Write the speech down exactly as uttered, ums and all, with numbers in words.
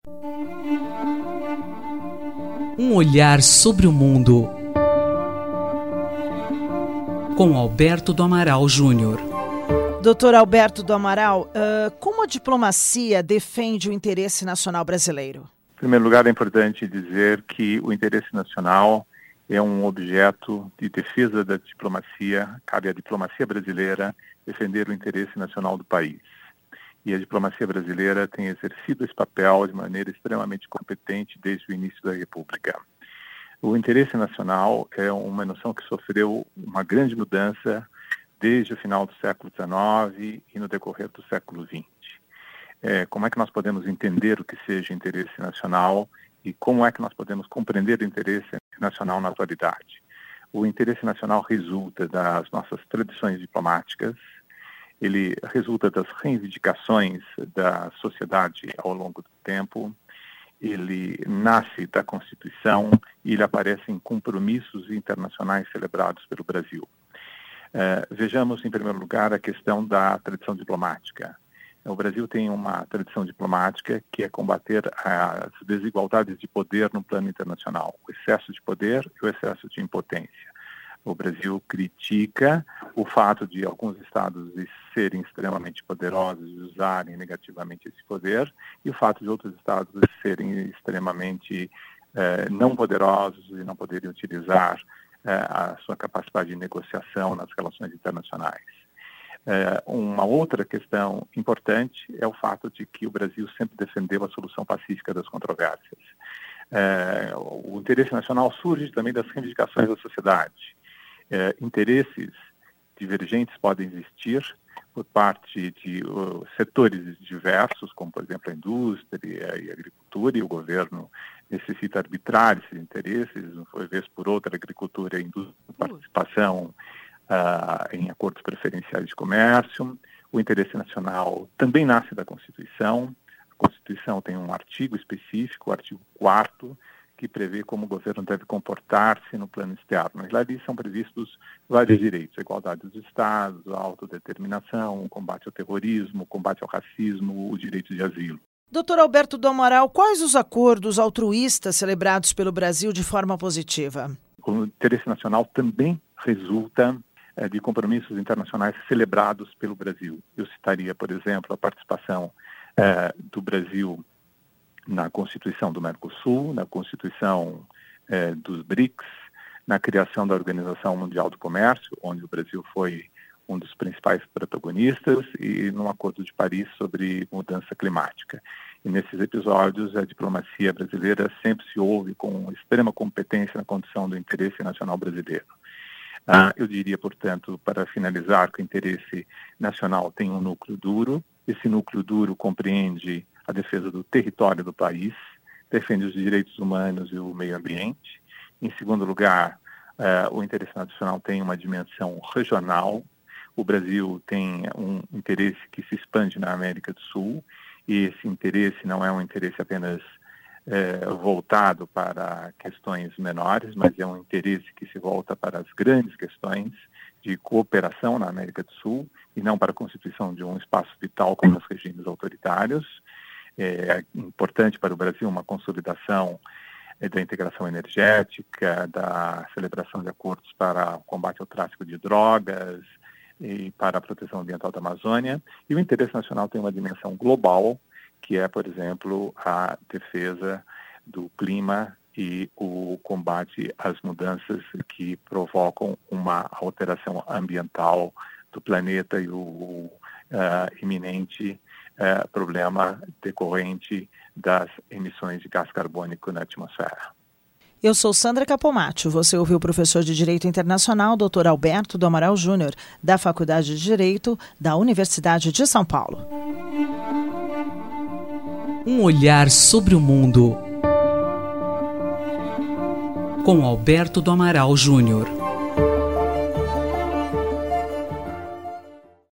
Um olhar sobre o mundo, com Alberto do Amaral Júnior. Doutor Alberto do Amaral, uh, como a diplomacia defende o interesse nacional brasileiro? Em primeiro lugar, é importante dizer que o interesse nacional é um objeto de defesa da diplomacia. Cabe à diplomacia brasileira defender o interesse nacional do país. E a diplomacia brasileira tem exercido esse papel de maneira extremamente competente desde o início da República. O interesse nacional é uma noção que sofreu uma grande mudança desde o final do século dezenove e no decorrer do século vinte. É, como é que nós podemos entender o que seja interesse nacional e como é que nós podemos compreender o interesse nacional na atualidade? O interesse nacional resulta das nossas tradições diplomáticas, ele resulta das reivindicações da sociedade ao longo do tempo, ele nasce da Constituição e ele aparece em compromissos internacionais celebrados pelo Brasil. Uh, vejamos, em primeiro lugar, a questão da tradição diplomática. O Brasil tem uma tradição diplomática que é combater as desigualdades de poder no plano internacional, o excesso de poder e o excesso de impotência. O Brasil critica o fato de alguns estados serem extremamente poderosos e usarem negativamente esse poder, e o fato de outros estados serem extremamente eh, não poderosos e não poderem utilizar a sua capacidade de negociação nas relações internacionais. É, uma outra questão importante é o fato de que o Brasil sempre defendeu a solução pacífica das controvérsias. É, o interesse nacional surge também das reivindicações da sociedade. É, interesses divergentes podem existir por parte de uh, setores diversos, como, por exemplo, a indústria e a agricultura, e o governo necessita arbitrar esses interesses, uma vez por outra, a agricultura e a indústria, participação uh, em acordos preferenciais de comércio. O interesse nacional também nasce da Constituição. A Constituição tem um artigo específico, o artigo quarto, que prevê como o governo deve comportar-se no plano externo. E lá ali são previstos vários direitos: a igualdade dos Estados, a autodeterminação, o combate ao terrorismo, o combate ao racismo, o direito de asilo. doutor Alberto do Amaral, quais os acordos altruístas celebrados pelo Brasil de forma positiva? O interesse nacional também resulta é, de compromissos internacionais celebrados pelo Brasil. Eu citaria, por exemplo, a participação é, do Brasil na Constituição do Mercosul, na Constituição eh, dos BRICS, na criação da Organização Mundial do Comércio, onde o Brasil foi um dos principais protagonistas, e no Acordo de Paris sobre mudança climática. E nesses episódios, a diplomacia brasileira sempre se ouve com extrema competência na condição do interesse nacional brasileiro. Ah, eu diria, portanto, para finalizar, que o interesse nacional tem um núcleo duro. Esse núcleo duro compreende a defesa do território do país, defende os direitos humanos e o meio ambiente. Em segundo lugar, uh, o interesse nacional tem uma dimensão regional. O Brasil tem um interesse que se expande na América do Sul, e esse interesse não é um interesse apenas uh, voltado para questões menores, mas é um interesse que se volta para as grandes questões de cooperação na América do Sul, e não para a constituição de um espaço vital como os regimes autoritários. É importante para o Brasil uma consolidação da integração energética, da celebração de acordos para o combate ao tráfico de drogas e para a proteção ambiental da Amazônia. E o interesse nacional tem uma dimensão global, que é, por exemplo, a defesa do clima e o combate às mudanças que provocam uma alteração ambiental do planeta e o uh, iminente Uh, problema decorrente das emissões de gás carbônico na atmosfera. Eu sou Sandra Capomatto. Você ouviu o professor de Direito Internacional, doutor Alberto do Amaral Júnior, da Faculdade de Direito da Universidade de São Paulo. Um olhar sobre o mundo, com Alberto do Amaral Júnior.